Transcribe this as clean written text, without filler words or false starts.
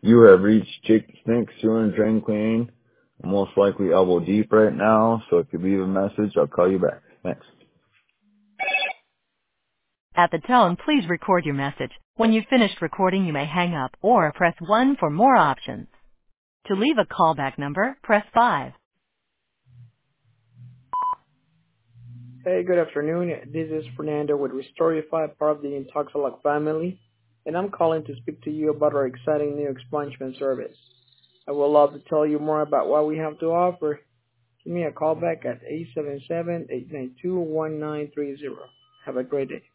You have reached Jake the Snake Sewer and Drain Cleaning. I'm most likely elbow deep right now, so if you leave a message, I'll call you back. Thanks. At the tone, please record your message. When you've finished recording, you may hang up or press 1 for more options. To leave a callback number, press 5. Hey, good afternoon. This is Fernando with Restorify, part of the Intoxalock family, and I'm calling to speak to you about our exciting new expungement service. I would love to tell you more about what we have to offer. Give me a call back at 877-892-1930. Have a great day.